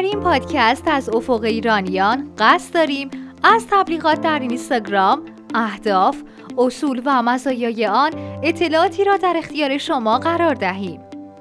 این پادکست از افق ایرانیان قصد داریم از تبلیغات در اینستاگرام، اهداف، اصول و مزایای آن اطلاعاتی را در اختیار شما قرار دهیم.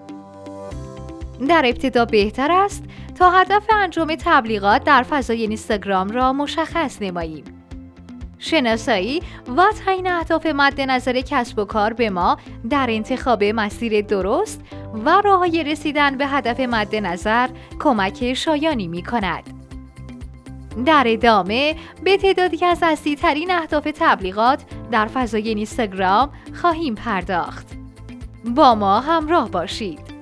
در ابتدا بهتر است تا هدف انجام تبلیغات در فضای اینستاگرام را مشخص نماییم. شناسایی و تعیین اهداف مد نظر کسب و کار به ما در انتخاب مسیر درست و راه‌های رسیدن به هدف مد نظر کمک شایانی می‌کند. در ادامه به تعدادی از اصلی‌ترین اهداف تبلیغات در فضای اینستاگرام خواهیم پرداخت. با ما همراه باشید.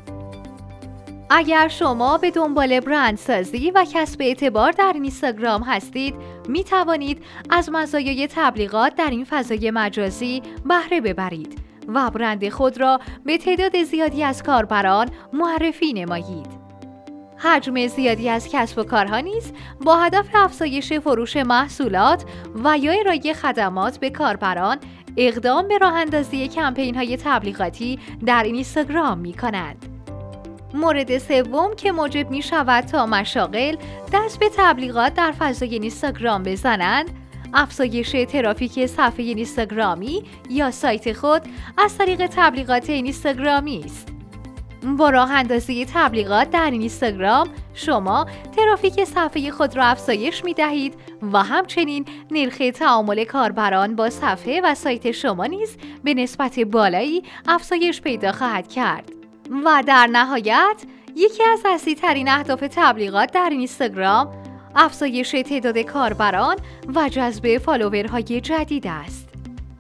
اگر شما به دنبال برندسازی و کسب اعتبار در اینستاگرام هستید، می توانید از مزایای تبلیغات در این فضای مجازی بهره ببرید و برند خود را به تعداد زیادی از کاربران معرفی نمایید. حجم زیادی از کسب و کارها نیز با هدف افزایش فروش محصولات و یا ارائه خدمات به کاربران اقدام به راه‌اندازی کمپین‌های تبلیغاتی در اینستاگرام می‌کنند. مورد سوم که موجب می شود تا مشاغل دست به تبلیغات در فضای اینستاگرام بزنند، افزایش ترافیک صفحه اینستاگرامی یا سایت خود از طریق تبلیغات اینستاگرامی است. با راه اندازی تبلیغات در اینستاگرام شما ترافیک صفحه خود را افزایش می دهید و همچنین نرخ تعامل کاربران با صفحه و سایت شما نیز به نسبت بالایی افزایش پیدا خواهد کرد. و در نهایت یکی از اصلی‌ترین اهداف تبلیغات در اینستاگرام افزایش تعداد کاربران و جذب فالوورهای جدید است.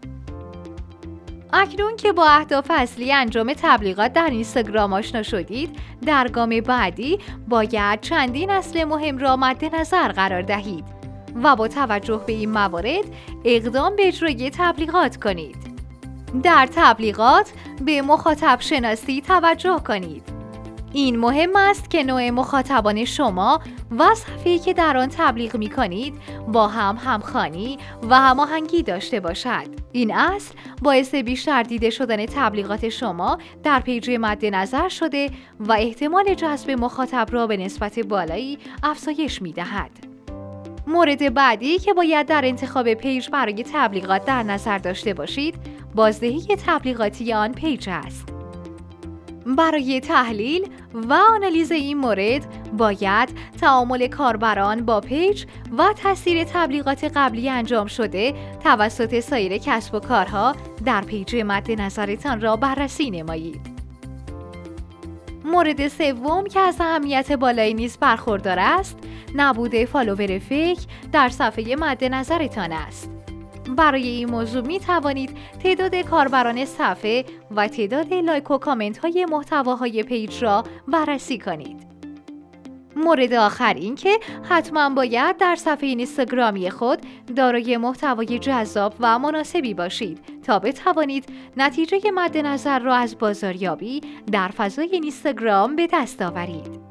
اکنون که با اهداف اصلی انجام تبلیغات در اینستاگرام آشنا شدید، در گام بعدی باید چندین اصل مهم را مد نظر قرار دهید و با توجه به این موارد اقدام به اجرای تبلیغات کنید. در تبلیغات به مخاطب شناسی توجه کنید. این مهم است که نوع مخاطبان شما و صفحه‌ای که در آن تبلیغ می‌کنید با هم همخوانی و هماهنگی داشته باشد. این اصل باعث بیشتر دیده شدن تبلیغات شما در پیج مد نظر شده و احتمال جذب مخاطب را به نسبت بالایی افزایش می‌دهد. مورد بعدی که باید در انتخاب پیج برای تبلیغات در نظر داشته باشید، بازدهی تبلیغاتی آن پیج است. برای تحلیل و آنالیز این مورد باید تعامل کاربران با پیج و تاثیر تبلیغات قبلی انجام شده توسط سایر کسب و کارها در پیج مد نظرتان را بررسی نمایید. مورد سوم که از اهمیت بالایی نیز برخوردار است، نبود فالوور فیک در صفحه مد نظرتان است. برای این موضوع می توانید تعداد کاربران صفحه و تعداد لایک و کامنت های محتواهای پیج را بررسی کنید. مورد آخر این که حتما باید در صفحه اینستاگرامی خود دارای محتوای جذاب و مناسبی باشید تا بتوانید نتیجه مد نظر را از بازاریابی در فضای اینستاگرام به دست آورید.